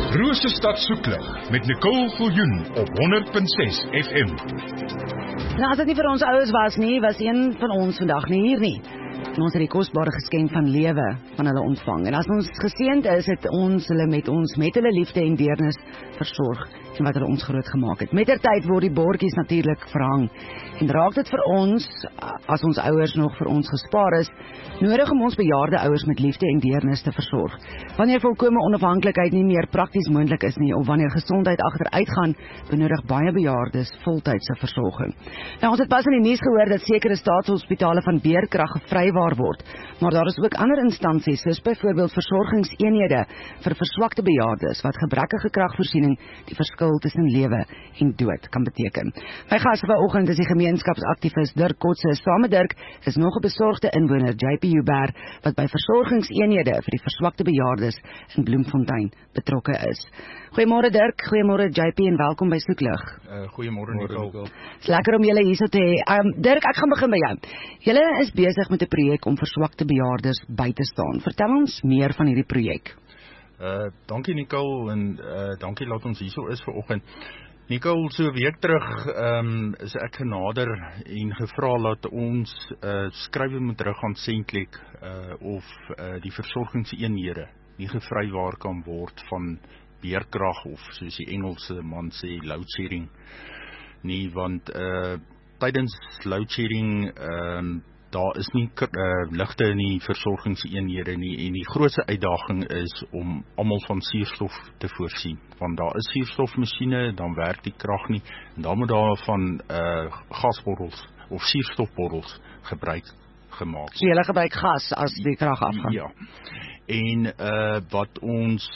Roosterstad Soeklig met Nicole Viljoen op 100.6 FM. Nou, as dit nie vir ons ouers was nie, was een van ons vandag nie hier nie. En ons het die kosbare geskenk van lewe van hulle ontvang. En as ons geseënd is, het ons hulle met hulle liefde en deernis versorg en wat hulle ons groot gemaak het. Mettertyd word die bordjies natuurlik verhang. En raak dit vir ons, as ons ouers nog vir ons gespaar is, nodig om ons bejaarde ouers met liefde en deernis te versorg. Wanneer volkome onafhanklikheid nie meer prakties moontlik is nie, of wanneer gesondheid agteruitgaan, benodig baie bejaardes voltydse versorging. Nou, ons het pas in die nuus gehoor dat sekere staatshospitale van beerkrag gevrywaar word, maar daar is ook ander instansies, soos byvoorbeeld versorgingseenhede vir verswakte bejaardes, wat gebrekkige kragvoorsiening die verskil tussen lewe en dood kan beteken. My gas vanoggend is die gemeenskapsaktivis Dirk Kotse. Saam met Dirk is nog 'n besorgde inwoner, JP Huber, wat by versorgingseenhede vir die verswakte bejaardes in Bloemfontein betrokke is. Goeiemôre Dirk, goeiemôre JP en welkom by Soeklig. Goeiemôre Nicole. Dis lekker om julle hier so te hê. Dirk, ek gaan begin by jou. Julle is besig met 'n projek om verswakte bejaardes by te staan. Vertel ons meer van hierdie projek. Dankie Nicole en dankie dat ons hierso is vanoggend. Nicole, so 'n week terug is ek genader en gevra dat ons skrywe moet terug aan Sentlek of die versorgingseenhede nie gevrywaar kan word van beerkrag of soos die Engelse man sê loadshedding nie, want tydens loadshedding daar is nie ligte in die versorgingseenhede nie, en die grootste uitdaging is om almal van suurstof te voorsien, want daar is suurstofmasjiene, dan werk die krag nie, en dan moet daar van gasbottels of suurstofbottels gebruik gemaak. So julle gebruik gas as die krag afgaan? Ja, en wat ons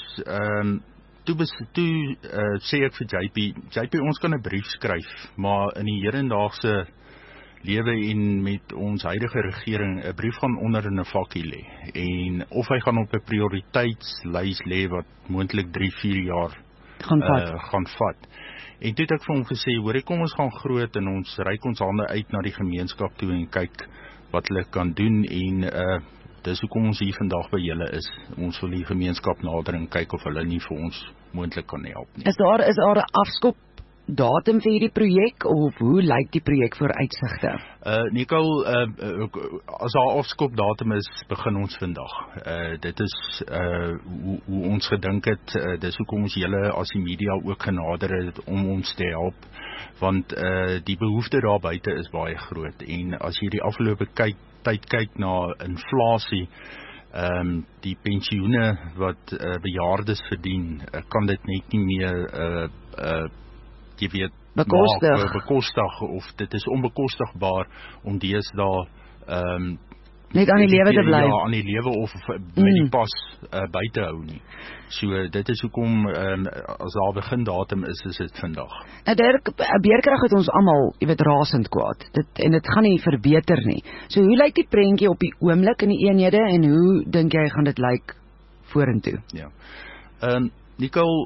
toe sê ek vir JP, ons kan 'n brief skryf, maar in die hedendaagse lewe en met ons huidige regering 'n brief gaan onder in 'n vakkie lê, en of hy gaan op 'n prioriteitslys lê wat moontlik 3-4 jaar gaan vat. En toe het ek vir hom gesê, hoor, kom ons gaan groot en ons reik ons hande uit na die gemeenskap toe en kyk wat hulle kan doen, en dis hoekom ons hier vandag by julle is. Ons wil die gemeenskap nader en kyk of hulle nie vir ons moontlik kan help nie. Is daar 'n afskop datum vir hierdie projek, of hoe lyk die projek vooruitsigte? Nicole, as daar afskop datum is, begin ons vandag. Dit is hoe ons gedink het, dis hoekom ons julle as die media ook genader het om ons te help, want die behoefte daar buite is baie groot, en as jy die afgelope tyd kyk na inflasie, die pensioene wat bejaardes verdien, kan dit net nie meer jy weet, bekostig, of dit is onbekostigbaar om deesdae net aan die lewe te bly. Ja, aan die lewe of met die pas by te hou nie. So dit is hoekom as daar begin datum is dit vandag. Nou Dirk, beerkrag het ons almal, jy weet, rasend kwaad. En dit gaan nie verbeter nie. So hoe lyk die prentjie op die oomblik in die eenhede, en hoe dink jy gaan dit lyk vorentoe? Ja. Nicole,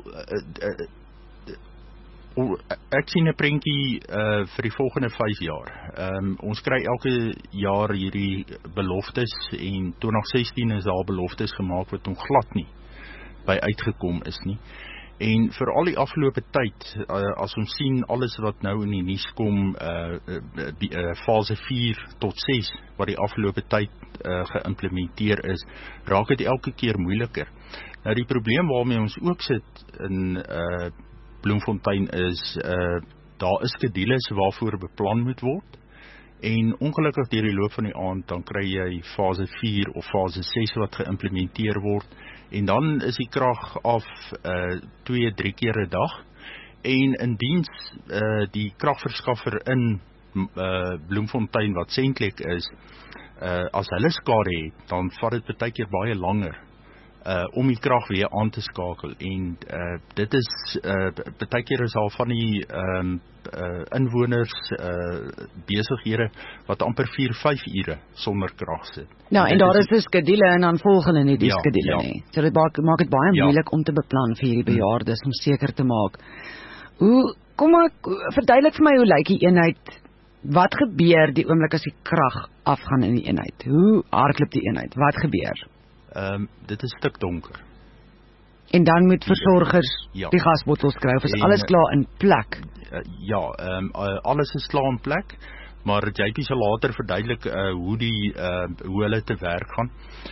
ek sien 'n prentjie vir die volgende 5 jaar. Ons kry elke jaar hierdie beloftes, en 2016 is daar beloftes gemaak wat nog glad nie by uitgekom is nie. En vir al die afgelope tyd, as ons sien alles wat nou in die nuus kom, fase 4 tot 6 wat die afgelope tyd geïmplementeer is, raak dit elke keer moeiliker. Nou die probleem waarmee ons ook sit in Bloemfontein is, daar is skedules waarvoor beplan moet word, en ongelukkig deur die loop van die aand, dan kry jy fase 4 of fase 6 wat geïmplementeer word, en dan is die krag af 2-3 keer 'n dag, en indien die kragverskaffer in Bloemfontein wat Sentlek is, as hulle skade het, dan vat dit baie keer baie langer om die krag weer aan te skakel, en dit is baie keer is al van die inwoners besighede wat amper 4-5 ure sonder krag sit. Nou, en daar is 'n skedule, en dan volg hulle nie die skedule nie. So dit maak dit baie moeilik om te beplan vir hierdie bejaardes, om seker te maak. Verduidelik vir my, hoe lyk die eenheid? Wat gebeur die oomblik as die krag afgaan in die eenheid? Hoe hardloop die eenheid? Wat gebeur? Dit is stik donker. En dan moet versorgers die gasbottels kry, of is alles klaar in plek? Alles is klaar in plek, maar JP sal later verduidelik hoe hulle te werk gaan.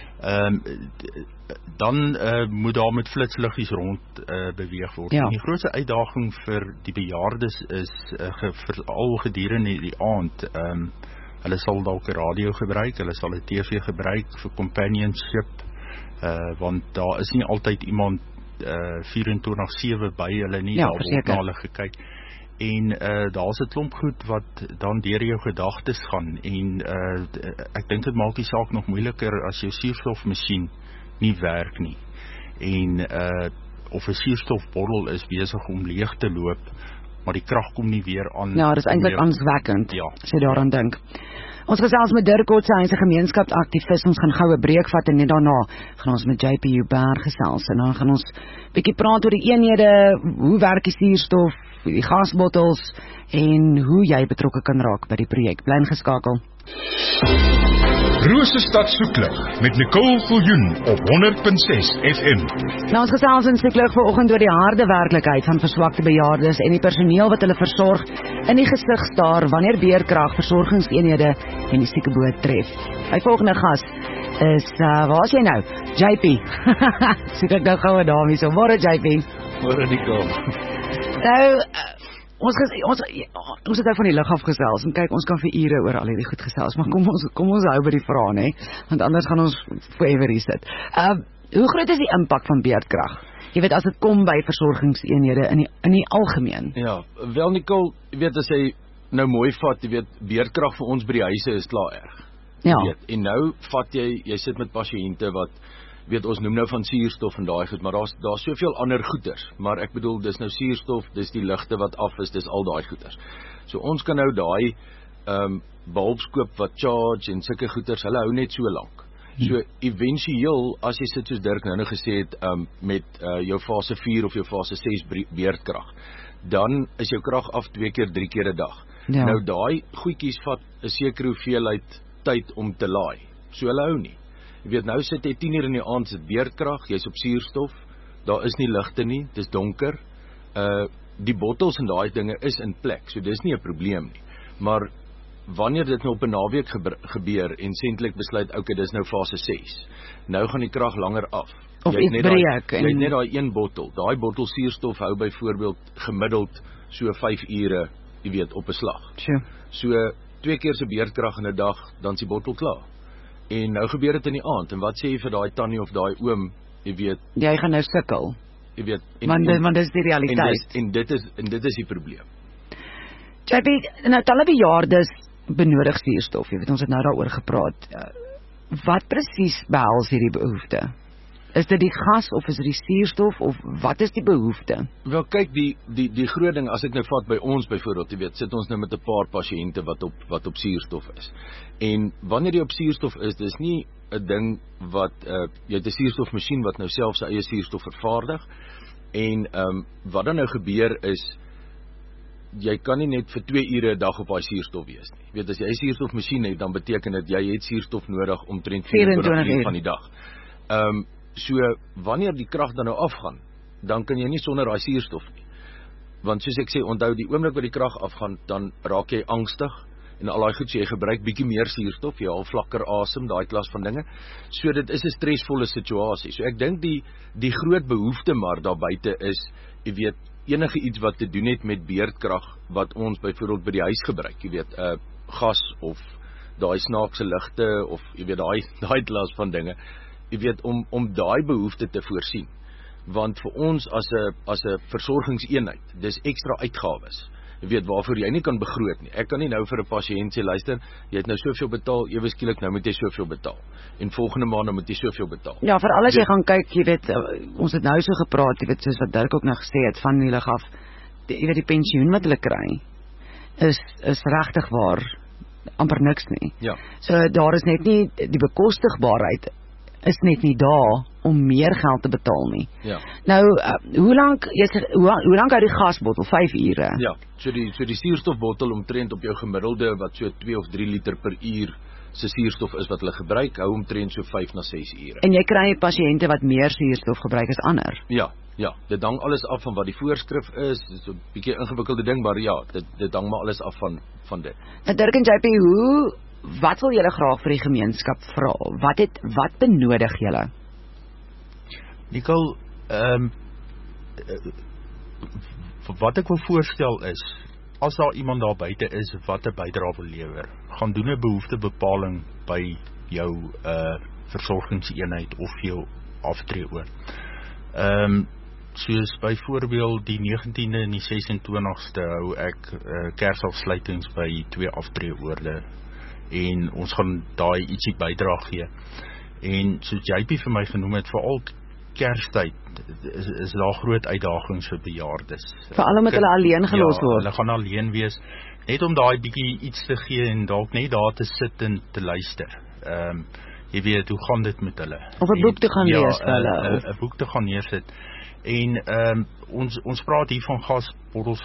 Dan moet daar met flitsliggies rond beweeg word. En die grootste uitdaging vir die bejaardes is veral gedurende die aand. Hulle sal dalk 'n radio gebruik, hulle sal 'n TV gebruik vir companionship, want daar is nie altyd iemand 24/7 by hulle nie, daar word na hulle gekyk. En daar's 'n klomp goed wat dan deur jou gedagtes gaan, en ek dink dit maak die saak nog moeiliker as jou suurstofmasjien nie werk nie, en of 'n suurstofbottel is besig om leeg te loop, maar die krag kom nie weer aan. Ja, dit is eintlik angswekkend, as jy daaraan dink. Ons gesels met Dirk Kotse, hy is 'n gemeenskapsaktivis. Ons gaan gou 'n breek vat en net daarna gaan ons met JP Huber gesels, en dan gaan ons bietjie praat oor die eenhede, hoe werk die suurstof, die gasbottels en hoe jy betrokke kan raak by die projek. Bly ingeskakel. Rosestad Soeklig met Nicole Viljoen op 100.6 FM. Nou, ons gesels in Soeklig vanoggend oor die harde werklikheid van verswakte bejaardes en die personeel wat hulle versorg in die gesig staar wanneer beerkrag versorgingseenhede en die siekeboot tref. My volgende gas is, waar is jy nou? JP. Soek ek nou gou 'n dame so. Môre JP. Môre Nicole. Nou, ons het nou van die lug af gesels, en kyk, ons kan vir ure oor al hierdie goed gesels, maar kom ons hou by die vrae, hè, want anders gaan ons forever hier sit. Hoe groot is die impak van beerdkrag? Jy weet, as dit kom by versorgingseenhede in die algemeen. Ja, wel Nicole, jy weet, as jy nou mooi vat, jy weet, beerdkrag vir ons by die huise is klaar erg. Ja. Weet, en nou vat jy sit met pasiënte wat, weet, ons noem nou van suurstof en daai goed, maar daar's soveel ander goeders, maar ek bedoel, dis nou suurstof, dis die ligte wat af is, dis al daai goeders. So ons kan nou daai bulbs koop wat charge en sulke goeders, hulle hou net so lank. So éventueel, as jy sit soos Dirk nou gesê het, met jou fase 4 of jou fase 6 beerdkrag, dan is jou krag af 2 keer, 3 keer 'n dag. Ja. Nou daai goedjies vat 'n sekere hoeveelheid tyd om te laai, so hulle hou nie. Jy weet, nou sit jy 10 uur in die aand, sit beerdkrag, jy's op suurstof, daar is nie ligte nie, dis donker, die bottels en daai dinge is in plek, so dis nie 'n probleem nie, maar wanneer dit nou op 'n naweek gebeur, en sentlik besluit, okay, dis nou fase 6, nou gaan die krag langer af, of iets breek, jy het net daai een bottel, daai bottel suurstof hou byvoorbeeld gemiddeld so 5 ure, jy weet, op 'n slag, so 2 keer se beerdkrag in 'n dag, dan is die bottel klaar. En nou gebeur dit in die aand, en wat sê jy vir daai tannie of daai oom, jy weet, jy gaan nou sukkel, jy weet, want dis die realiteit, en dit is die probleem. JP, nou talle bejaardes benodig suurstof, jy weet, ons het nou daaroor gepraat. Wat presies behels hierdie behoefte? Is dit die gas, of is dit die suurstof, of wat is die behoefte? Wel kyk, die groot ding, as ek nou vat by ons byvoorbeeld, jy weet, sit ons nou met 'n paar pasiënte wat op suurstof is. En wanneer jy op suurstof is, dis nie 'n ding wat, jy het 'n suurstofmasjien wat nou self sy eie suurstof vervaardig, en wat dan nou gebeur is, jy kan nie net vir 2 ure 'n dag op daai suurstof wees nie. Jy weet, as jy 'n suurstofmasjien het, dan beteken dit jy het suurstof nodig omtrent 24 uur van die dag. So, wanneer die krag dan nou afgaan, dan kan jy nie sonder daai suurstof nie. Want soos ek sê, onthou, die oomblik wat die krag afgaan, dan raak jy angstig, en al daai goed, so jy gebruik bietjie meer suurstof, jy haal vlakker asem, daai klas van dinge. So dit is 'n stresvolle situasie. So ek dink die groot behoefte maar daar buite is, jy weet, enige iets wat te doen het met beerdkrag, wat ons byvoorbeeld by die huis gebruik, jy weet, gas, of daai snaakse ligte, of jy weet, daai klas van dinge, jy weet, om daai behoefte te voorsien. Want vir ons as 'n versorgingseenheid, dis ekstra uitgawes, jy weet, waarvoor jy nie kan begroot nie. Ek kan nie nou vir 'n pasiënt sê, luister, jy het nou soveel betaal, ewe skielik nou moet jy soveel betaal, en volgende maand nou moet jy soveel betaal. Ja, veral as jy gaan kyk, jy weet, ons het nou so gepraat, jy weet, soos wat Dirk ook nou gesê het, van die lig af, jy weet, die pensioen wat hulle kry, is regtig waar, amper niks nie. Ja. So daar is net nie, die bekostigbaarheid is net nie daar om meer geld te betaal nie. Ja. Nou, hoe lank hou die gasbottel? 5 ure? Ja, so die suurstofbottel omtrent op jou gemiddelde, wat so 2 of 3 liter per uur se suurstof is wat hulle gebruik, hou omtrent so 5 na 6 ure. En jy kry pasiënte wat meer suurstof gebruik as ander. Ja, dit hang alles af van wat die voorskrif is, dit is 'n bietjie ingewikkelde ding, maar ja, dit hang maar alles af van dit. Nou Dirk en JP, wat wil julle graag vir die gemeenskap vra? Wat benodig julle? Nicole, wat ek wil voorstel is, as daar iemand daar buite is wat 'n bydrae wil lewer, gaan doen 'n behoeftebepaling by jou versorgingseenheid of jou aftreeoord. Soos byvoorbeeld die 19de en die 26ste hou ek Kersafsluitings by 2 aftreeoorde en ons gaan daai ietsie bydra gee. En soos JP vir my genoem het, veral Kerstyd is daar groot uitdagings vir bejaardes. Veral omdat hulle alleen gelos word. Hulle gaan alleen wees, net om daai bietjie iets te gee en dalk net daar te sit en te luister. Jy weet, hoe gaan dit met hulle? Of 'n boek te gaan lees vir hulle. 'n boek te gaan neersit. En ons praat hier van gasbottels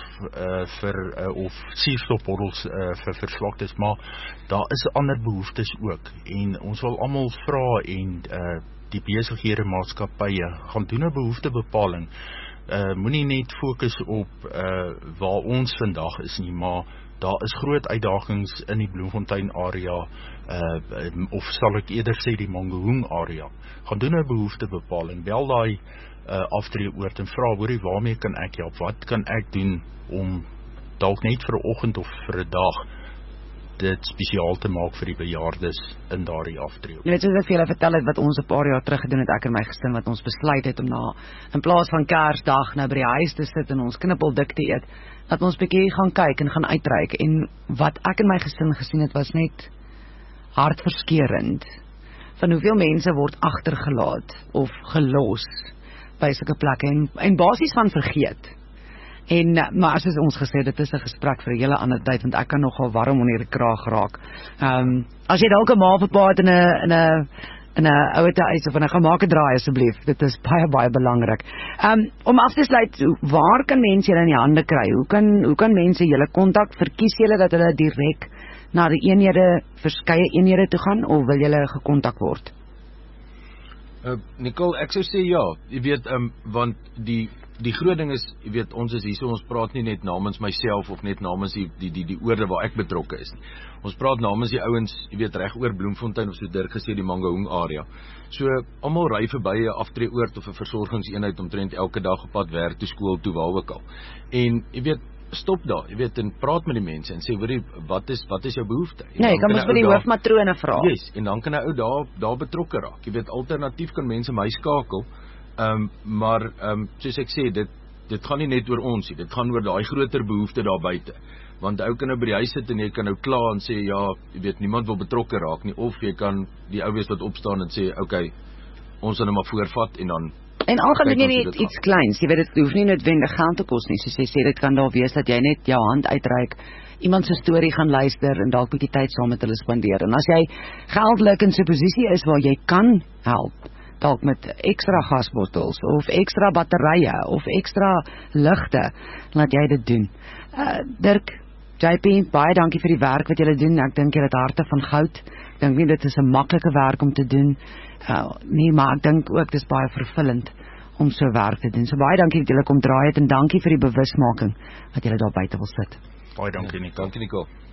of suurstofbottels vir verswaktes, maar daar is ander behoeftes ook. En ons wil almal vra en die besighede maatskappye gaan doen 'n behoeftebepaling. Moenie net fokus op waar ons vandag is nie, maar daar is groot uitdagings in die Bloemfontein area, of sal ek eerder sê die Mangaung area. Gaan doen 'n behoeftebepaling, bel daai aftreeoord en vra, hoorie, waarmee kan ek help? Wat kan ek doen om dalk net vir 'n oggend of vir 'n dag dit spesiaal te maak vir die bejaardes in daardie aftreeoord? Jy weet, soos ek vir julle vertel het wat ons 'n paar jaar terug gedoen het, ek en my gesin, wat ons besluit het om in plaas van Kersdag nou by die huis te sit en ons knippeldik te eet, dat ons bietjie gaan kyk en gaan uitreik. En wat ek en my gesin gesien het, was net hartverskeurend van hoeveel mense word agtergelaat of gelos by sulke plekke en basies van vergeet. Maar as ons gesê, dit is 'n gesprek vir 'n hele ander tyd, want ek kan nogal warm onder die kraag raak. As jy dalk 'n ma of pa het in 'n ouete huis of in 'n gemaak draai asseblief, dit is baie belangrik. Om af te sluit, waar kan mense julle in die hande kry? Hoe kan mense julle kontak? Verkies julle dat hulle direk na die eenhede, verskeie eenhede toe gaan, of wil julle gekontak word? Nicole, ek sou sê ja, jy weet, want die groot ding is, jy weet, ons is hier, so ons praat nie net namens myself of net namens die oorde waar ek betrokke is nie. Ons praat namens die ouens, jy weet, reg oor Bloemfontein of so Dirk gesê, die Mangaung area. So, almal ry verby 'n aftreeoord of 'n versorgingseenheid omtrent elke dag op pad werk toe, skool toe, waar ook al. En jy weet, stop daar, jy weet, en praat met die mense en sê, hoorie, wat is jou behoefte? Nee, jy kan mos vir die hoofmatrone vra. Yes, en dan kan 'n ou daar betrokke raak. Jy weet, alternatief kan mense my skakel. Maar soos ek sê, dit gaan nie net oor ons nie, dit gaan oor daai groter behoefte daar buite. Want ou kan nou by die huis sit en jy kan nou kla en sê, ja, jy weet, niemand wil betrokke raak nie, of jy kan die ou wees wat opstaan en sê, okay, ons gaan nou maar voorvat en dan. En al gaan dit nie iets kleins, jy weet, dit hoef nie noodwendig geld te kos nie, soos jy sê, dit kan daar wees dat jy net jou hand uitreik, iemand se storie gaan luister en dalk 'n bietjie tyd saam met hulle spandeer. En as jy geldelik in so 'n posisie is waar jy kan help, dalk met ekstra gasbottels of ekstra batterye of ekstra ligte, laat jy dit doen. Dirk, JP, baie dankie vir die werk wat julle doen. Ek dink julle het harte van goud. Ek dink nie dit is 'n maklike werk om te doen nie, maar ek dink ook dis baie vervullend om so werk te doen. So baie dankie dat julle kom draai het en dankie vir die bewusmaking wat julle daar buite wil sit. Baie dankie, Nicole. Dankie, Nicole.